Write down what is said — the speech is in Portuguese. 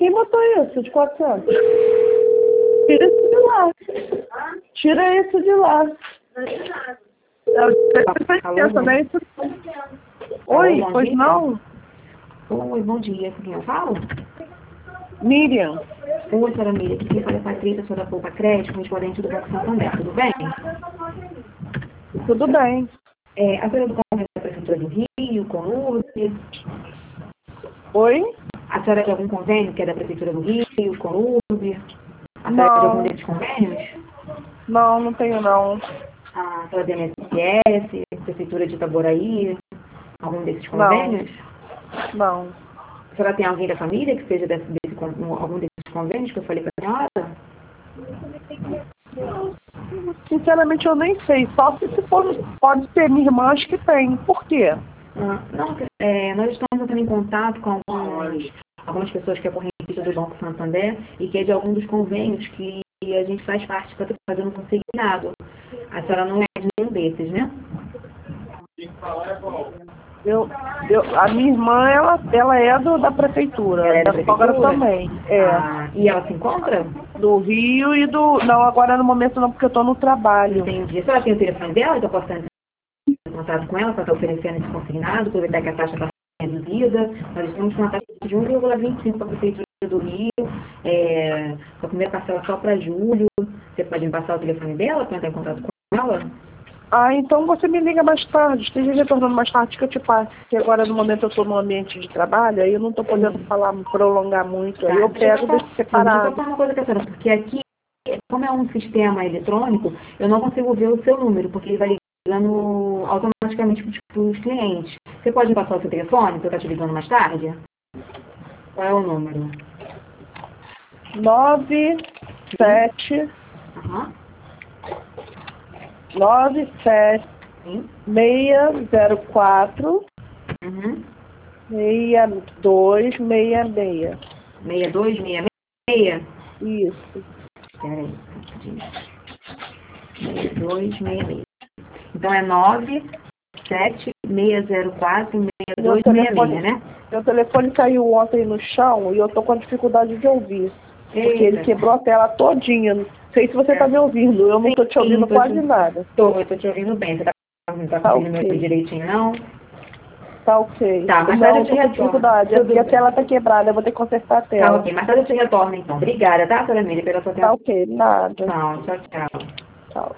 Quem botou isso de 400? Tira isso de lá. Tira isso de lá. Alô, Né? Oi, bom pois dia. não? Oi, bom dia. Com quem eu falo? Miriam. Oi, senhora Miriam. Aqui quem fala é a Patrícia, sou da Poupa Crédito, correspondente do Banco Santander. Tudo bem? Tudo bem. A senhora é do Convênio da Prefeitura do Rio, com URB? Oi? A senhora é de algum convênio que é da Prefeitura do Rio, com URB? A senhora é de algum Não. desses convênios? Não, não tenho não. A senhora é da MSS, Prefeitura de Itaboraí, algum desses Não. convênios? Não. A senhora tem alguém da família que seja algum desses convênios que eu falei para a senhora? Sinceramente eu nem sei. Só se for, pode ser minha irmã, acho que tem. Por quê? Nós estamos entrando em contato com algumas pessoas que é correntista do Banco Santander e que é de algum dos convênios que a gente faz parte para fazer um consignado. A senhora não é de nenhum desses, né? A minha irmã, ela é da prefeitura. Ela é da Da sogra prefeitura? também. É. E ela se encontra? Do Rio e do... Não, agora no momento não, porque eu tô no trabalho. Entendi. A senhora tem o telefone dela, então eu posso entrar em contato com ela para estar oferecendo esse consignado, aproveitar que a taxa está reduzida. Nós estamos com uma taxa de 1,25 para a Prefeitura do Rio. A primeira parcela só para julho. Você pode me passar o telefone dela para entrar em contato com ela? Então você me liga mais tarde. Esteja retornando mais tarde que eu te passo. Porque agora no momento eu estou no ambiente de trabalho, aí eu não estou podendo prolongar muito. Aí eu pego desse separado. Deixa eu falar uma coisa com a senhora, porque aqui, como é um sistema eletrônico, eu não consigo ver o seu número, porque ele vai ligando automaticamente para os clientes. Você pode me passar o seu telefone para eu estar te ligando mais tarde? Qual é o número? 97 Aham. 97 Sim. 604 Uhum. 6266. 6266? Isso. Peraí, rapidinho. 6266. Então é 976046266, né? Meu telefone caiu ontem no chão e eu tô com dificuldade de ouvir. Porque ele quebrou a tela todinha. Não sei se você tá me ouvindo. Eu não tô te ouvindo quase nada. Eu tô te ouvindo bem. Você tá conseguindo me ouvir direitinho, não? Tá ok. Tá, mas não, eu te tô com dificuldade. É porque a tela tá quebrada. Eu vou ter que consertar a tela. Tá ok, mas eu te retorno então. Obrigada, tá, senhora Miriam, pela sua atenção. Tá ok, nada. Tchau, tchau.